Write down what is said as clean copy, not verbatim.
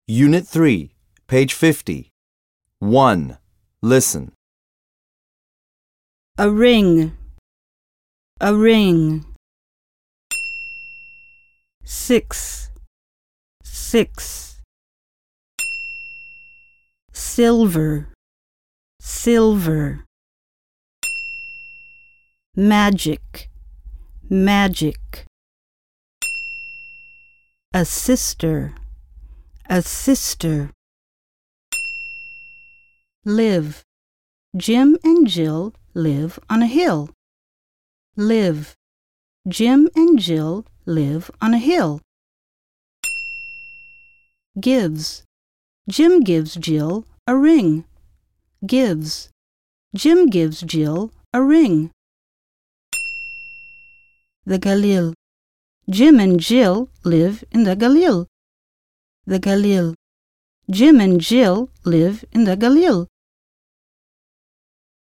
Unit 3, page 50. 1. Listen. A ring, a ring. 6, 6. Silver, silver. Magic, magic. A sister, a sister. Live. Jim and Jill live on a hill. Live. Jim and Jill live on a hill. Gives. Jim gives Jill a ring. Gives. Jim gives Jill a ring. The Galil. Jim and Jill live in the Galil. The Galil. Jim and Jill live in the Galil.